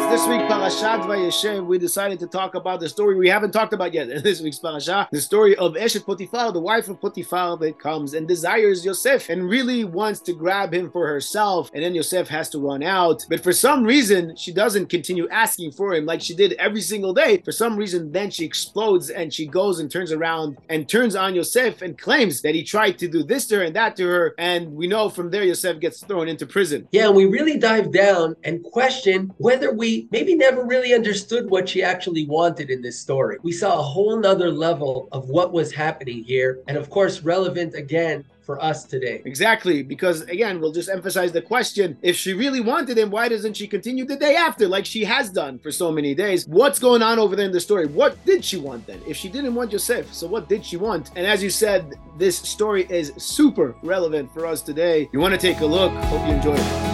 this week, Parashat Vayeshev, we decided to talk about the story we haven't talked about yet in this week's Parasha, the story of Eshet Potifar, the wife of Potifar that comes and desires Yosef and really wants to grab him for herself, and then Yosef has to run out. But for some reason, she doesn't continue asking for him like she did every single day. For some reason, then she explodes and she goes and turns around and turns on Yosef and claims that he tried to do this to her and that to her, and we know from there Yosef gets thrown into prison. Yeah, we really dive down and question whether we maybe never really understood what she actually wanted in this story. We saw a whole nother level of what was happening here, and of course relevant again for us today. Exactly, because again, we'll just emphasize the question, if she really wanted him, why doesn't she continue the day after like she has done for so many days? What's going on over there in the story? What did she want then? If she didn't want Yosef, so what did she want? And as you said, this story is super relevant for us today. You want to take a look? Hope you enjoy it.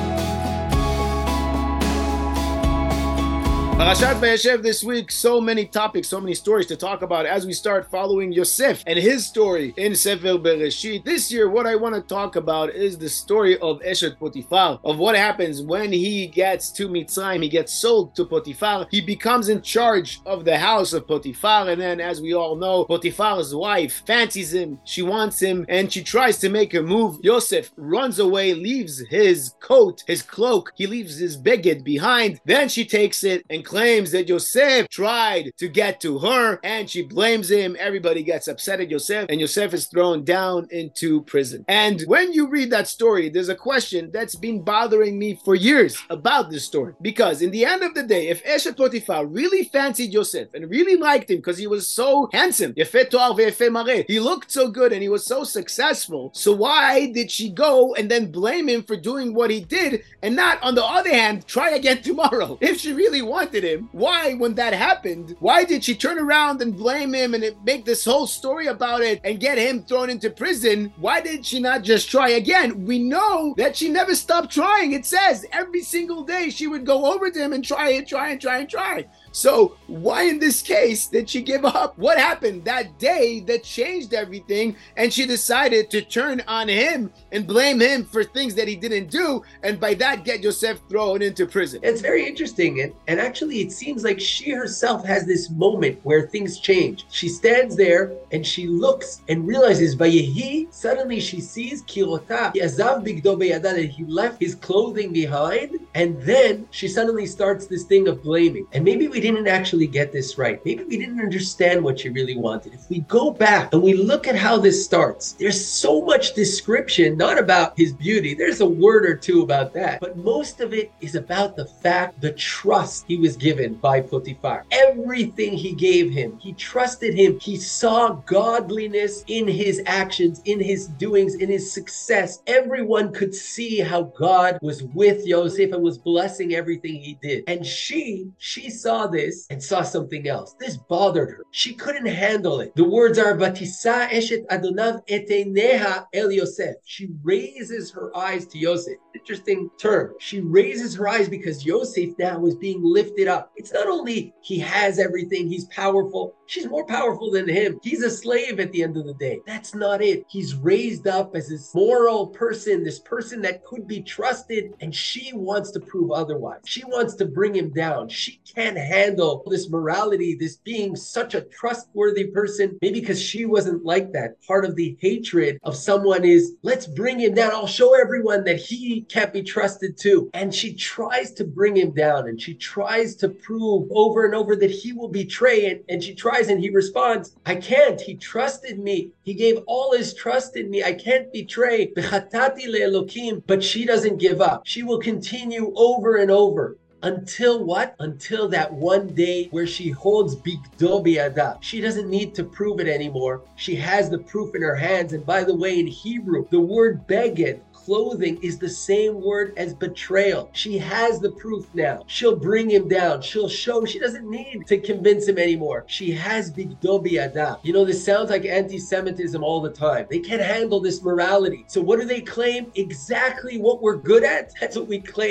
Parashat Vayeshev this week, so many topics, so many stories to talk about as we start following Yosef and his story in Sefer Bereshit. This year, what I want to talk about is the story of Eshet Potifar, of what happens when he gets to Mitzrayim, he gets sold to Potifar, he becomes in charge of the house of Potifar, and then as we all know, Potifar's wife fancies him, she wants him, and she tries to make a move. Yosef runs away, leaves his coat, his cloak, he leaves his beged behind, then she takes it and claims that Yosef tried to get to her, and she blames him. Everybody gets upset at Yosef, and Yosef is thrown down into prison. And when you read that story, there's a question that's been bothering me for years about this story. Because in the end of the day, if Eshet Potifar really fancied Yosef and really liked him because he was so handsome, Yefeh Toar veYefeh Mareh, he looked so good and he was so successful, so why did she go and then blame him for doing what he did and not, on the other hand, try again tomorrow? If she really wanted him, why, when that happened, why did she turn around and blame him and make this whole story about it and get him thrown into prison? Why did she not just try again? We know that she never stopped trying. It says every single day she would go over to him and try and try. So why in this case did she give up? What happened that day that changed everything and she decided to turn on him and blame him for things that he didn't do, and by that get Yosef thrown into prison? It's very interesting, and actually it seems like she herself has this moment where things change. She stands there and she looks and realizes Vayehi, suddenly she sees Kirota, Yazav Bigdo Beyada, that he left his clothing behind, and then she suddenly starts this thing of blaming. And maybe we didn't actually get this right. Maybe we didn't understand what she really wanted. If we go back and we look at how this starts, there's so much description, not about his beauty. There's a word or two about that, but most of it is about the fact, the trust he was given by Potifar. Everything he gave him, he trusted him. He saw godliness in his actions, in his doings, in his success. Everyone could see how God was with Yosef and was blessing everything he did. And she saw this and saw something else. This bothered her. She couldn't handle it. The words are, Vatisa eshet Adonav et eineha el Yosef. She raises her eyes to Yosef. Interesting term. She raises her eyes because Yosef now is being lifted up. It's not only he has everything, he's powerful. She's more powerful than him. He's a slave at the end of the day. That's not it. He's raised up as this moral person, this person that could be trusted, and she wants to prove otherwise. She wants to bring him down. She can't handle this morality, this being such a trustworthy person, maybe because she wasn't like that. Part of the hatred of someone is, let's bring him down. I'll show everyone that he can't be trusted too. And she tries to bring him down, and she tries to prove over and over that he will betray it, and she tries and he responds, I can't. He trusted me. He gave all his trust in me. I can't betray. But she doesn't give up. She will continue over and over. Until what? Until that one day where she holds Bigdo Biyada. She doesn't need to prove it anymore. She has the proof in her hands. And by the way, in Hebrew, the word beged, clothing, is the same word as betrayal. She has the proof now. She'll bring him down. She'll show. She doesn't need to convince him anymore. She has Bigdo Biyada. You know, this sounds like anti-Semitism all the time. They can't handle this morality. So what do they claim? Exactly what we're good at. That's what we claim.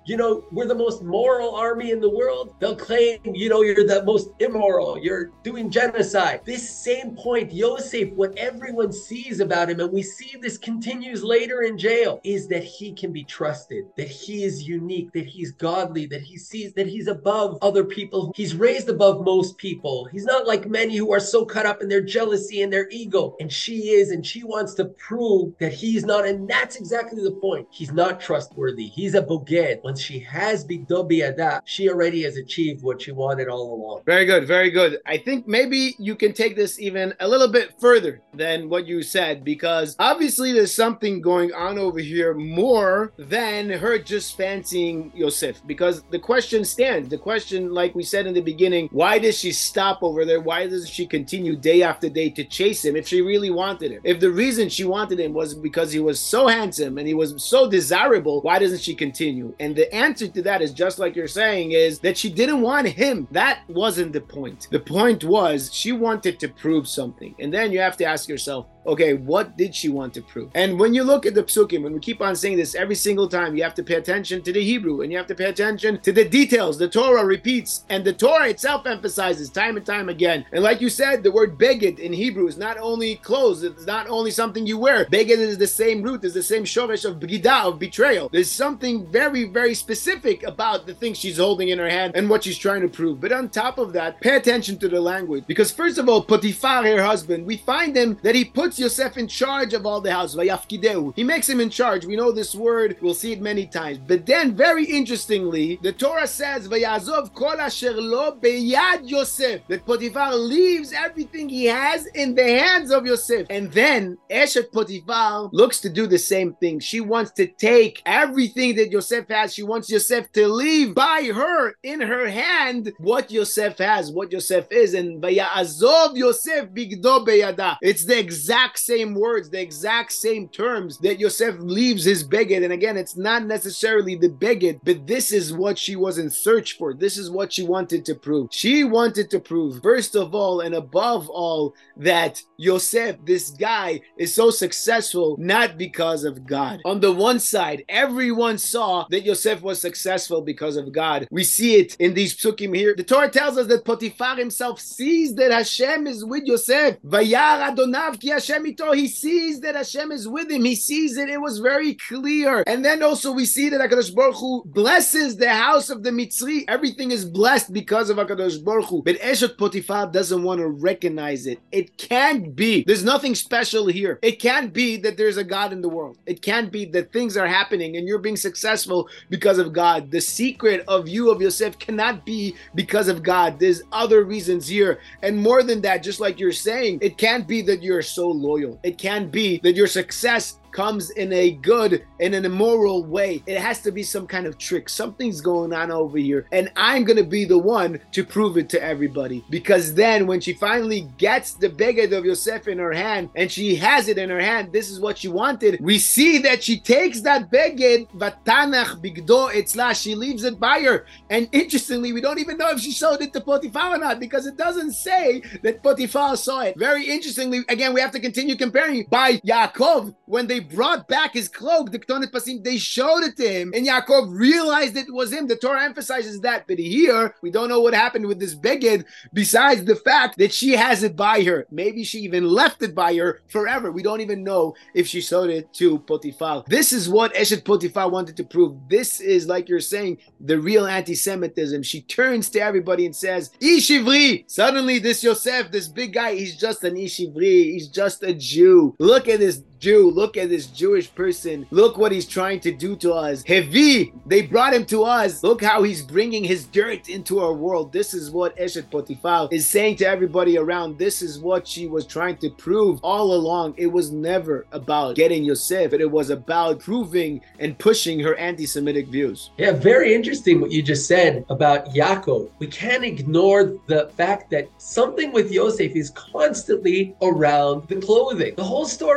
we're the most moral army in the world, they'll claim, you're the most immoral, you're doing genocide. This same point, Yosef, what everyone sees about him, and we see this continues later in jail, is that he can be trusted, that he is unique, that he's godly, that he sees that he's above other people. He's raised above most people. He's not like many who are so caught up in their jealousy and their ego. And she is, and she wants to prove that he's not. And that's exactly the point. He's not trustworthy. He's a boged. Once she has bigdo biyada, she already has achieved what she wanted all along. Very good, very good. I think maybe you can take this even a little bit further than what you said, because obviously there's something going on over here more than her just fancying Yosef. Because the question stands. The question, like we said in the beginning, why does she stop over there? Why doesn't she continue day after day to chase him if she really wanted him? If the reason she wanted him was because he was so handsome and he was so desirable, why doesn't she continue? And the answer to that is just like you're saying, is that she didn't want him. That wasn't the point. The point was she wanted to prove something. And then you have to ask yourself, okay, what did she want to prove? And when you look at the psukim, when we keep on saying this every single time, you have to pay attention to the Hebrew and you have to pay attention to the details. The Torah repeats and the Torah itself emphasizes time and time again. And like you said, the word beged in Hebrew is not only clothes, it's not only something you wear. Beged is the same root, is the same shoresh of begida, of betrayal. There's something very, very specific about the thing she's holding in her hand and what she's trying to prove. But on top of that, pay attention to the language. Because first of all, Potiphar, her husband, we find him that he puts Yosef in charge of all the house. Vayafkideu. He makes him in charge. We know this word. We'll see it many times. But then, very interestingly, the Torah says, Vayazov kol asher lo beyad Yosef. That Potiphar leaves everything he has in the hands of Yosef. And then, Eshet Potiphar looks to do the same thing. She wants to take everything that Yosef has. She wants Yosef to leave by her, in her hand, what Yosef has, what Yosef is. And Vayazov Yosef bigdo beyada. It's the exact same words, the exact same terms that Yosef leaves his beged. And again, it's not necessarily the beged, but this is what she was in search for. This is what she wanted to prove. She wanted to prove, first of all and above all, that Yosef, this guy, is so successful not because of God. On the one side, everyone saw that Yosef was successful because of God. We see it in these psukim here. The Torah tells us that Potiphar himself sees that Hashem is with Yosef. Vayar Adonav ki Hashem ito. He sees that Hashem is with him. He sees it. It was very clear. And then also we see that HaKadosh Baruch Hu blesses the house of the Mitzri. Everything is blessed because of HaKadosh Baruch Hu. But Eshet Potiphar doesn't want to recognize it. It can't be. There's nothing special here. It can't be that there's a God in the world. It can't be that things are happening and you're being successful because of God. The secret of you, of Yosef, cannot be because of God. There's other reasons here. And more than that, just like you're saying, it can't be that you're so loyal. It can't be that your success comes in a good and in a moral way. It has to be some kind of trick. Something's going on over here. And I'm going to be the one to prove it to everybody. Because then when she finally gets the beged of Yosef in her hand and she has it in her hand, this is what she wanted. We see that she takes that beged, vatanach bigdo etzla, she leaves it by her. And interestingly, we don't even know if she showed it to Potiphar or not, because it doesn't say that Potiphar saw it. Very interestingly, again, we have to continue comparing. By Yaakov, when they brought back his cloak, the Ketonet Pasim, they showed it to him, and Yaakov realized it was him. The Torah emphasizes that, but here, we don't know what happened with this beged, besides the fact that she has it by her. Maybe she even left it by her forever. We don't even know if she showed it to Potiphar. This is what Eshet Potiphar wanted to prove. This is, like you're saying, the real anti-Semitism. She turns to everybody and says, Ish Ivri. Suddenly, this Yosef, this big guy, he's just an Ish Ivri. He's just a Jew. Look at this Jew. Look at this Jewish person. Look what he's trying to do to us. Hevi, they brought him to us. Look how he's bringing his dirt into our world. This is what Eshet Potiphar is saying to everybody around. This is what she was trying to prove all along. It was never about getting Yosef, but it was about proving and pushing her anti-Semitic views. Yeah, very interesting what you just said about Yaakov. We can't ignore the fact that something with Yosef is constantly around the clothing. The whole story starts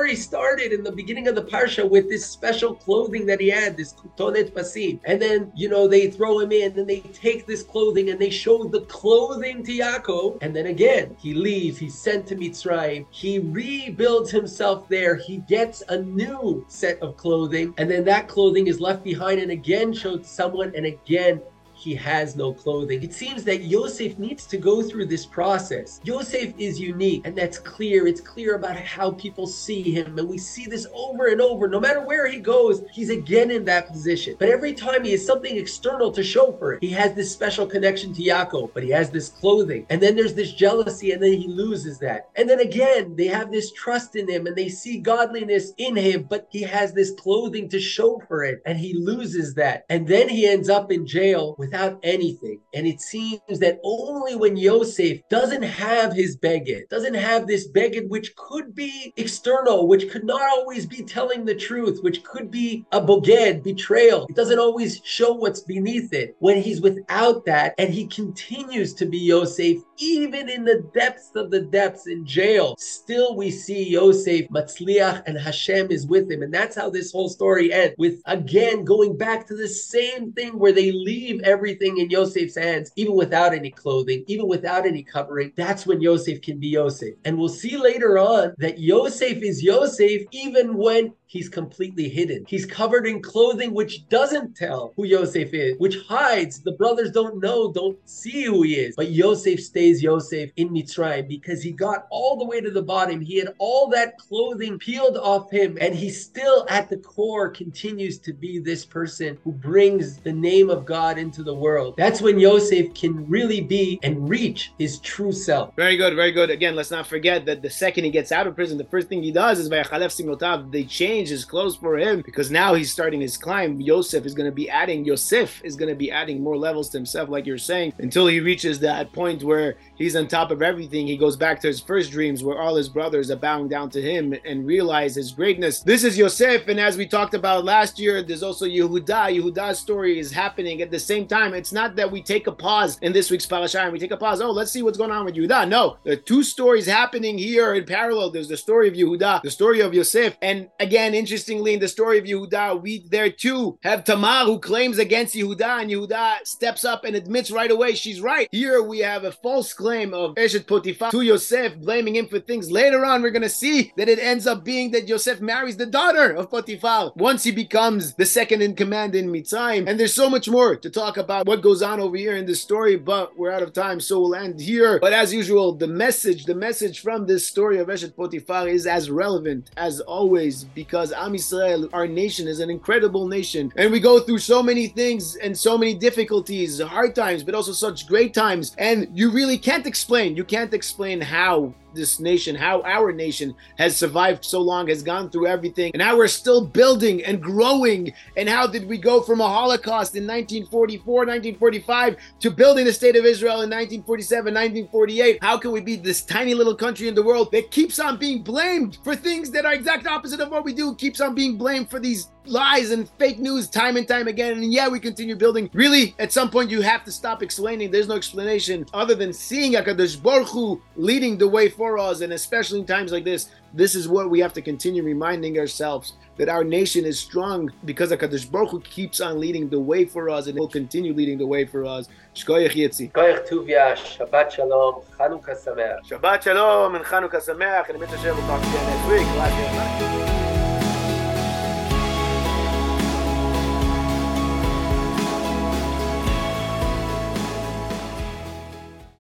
started in the beginning of the parsha with this special clothing that he had, this kutonet pasim. And then, they throw him in and they take this clothing and they show the clothing to Yaakov. And then again, he leaves, he's sent to Mitzrayim. He rebuilds himself there. He gets a new set of clothing. And then that clothing is left behind and again showed to someone, and again, he has no clothing. It seems that Yosef needs to go through this process. Yosef is unique, and that's clear. It's clear about how people see him, and we see this over and over. No matter where he goes, he's again in that position. But every time he has something external to show for it. He has this special connection to Yaakov, but he has this clothing. And then there's this jealousy, and then he loses that. And then again, they have this trust in him, and they see godliness in him, but he has this clothing to show for it, and he loses that. And then he ends up in jail without anything. And it seems that only when Yosef doesn't have his beged, doesn't have this beged which could be external, which could not always be telling the truth, which could be a boged, betrayal. It doesn't always show what's beneath it. When he's without that and he continues to be Yosef, even in the depths of the depths in jail, still we see Yosef Matzliach and Hashem is with him. And that's how this whole story ends, with again going back to the same thing where they leave everything in Yosef's hands, even without any clothing, even without any covering. That's when Yosef can be Yosef. And we'll see later on that Yosef is Yosef even when he's completely hidden. He's covered in clothing which doesn't tell who Yosef is, which hides. The brothers don't know, don't see who he is. But Yosef stays Yosef in Mitzrayim because he got all the way to the bottom. He had all that clothing peeled off him, and he still at the core continues to be this person who brings the name of God into the world. That's when Yosef can really be and reach his true self. Very good, very good. Again, let's not forget that the second he gets out of prison, the first thing he does is they change his clothes for him, because now he's starting his climb. Yosef is going to be adding more levels to himself, like you're saying, until he reaches that point where he's on top of everything. He goes back to his first dreams where all his brothers are bowing down to him and realize his greatness. This is Yosef, and as we talked about last year, there's also Yehuda. Yehuda's story is happening at the same time. It's not that we take a pause in this week's parasha and we take a pause, let's see what's going on with Yehuda. No, there are two stories happening here in parallel. There's the story of Yehuda, the story of Yosef, and again, interestingly, in the story of Yehuda, we there too have Tamar who claims against Yehuda, and Yehuda steps up and admits right away she's right. Here we have a false claim of Eshet Potifar to Yosef, blaming him for things. Later on, we're going to see that it ends up being that Yosef marries the daughter of Potifar once he becomes the second in command in Mitzrayim. And there's so much more to talk about what goes on over here in this story, but we're out of time, so we'll end here. But as usual, the message from this story of Eshet Potifar is as relevant as always, because Am Yisrael, our nation, is an incredible nation, and we go through so many things and so many difficulties, hard times, but also such great times, and you really can't explain how this nation, how our nation has survived so long, has gone through everything, and how we're still building and growing, and how did we go from a Holocaust in 1944, 1945 to building the state of Israel in 1947, 1948. How can we be this tiny little country in the world that keeps on being blamed for things that are exact opposite of what we do, keeps on being blamed for these lies and fake news time and time again, and we continue building? Really, at some point you have to stop explaining. There's no explanation other than seeing HaKadosh Baruch Hu leading the way for us, and especially in times like this is what we have to continue reminding ourselves, that our nation is strong because HaKadosh Baruch Hu keeps on leading the way for us, and will continue leading the way for us. Shkoyach Yitzi. Koyach Tuvia, Shabbat Shalom, Chanukah Sameach. Shabbat Shalom and Chanukah Sameach, and Mitzvah Shem will talk again next week.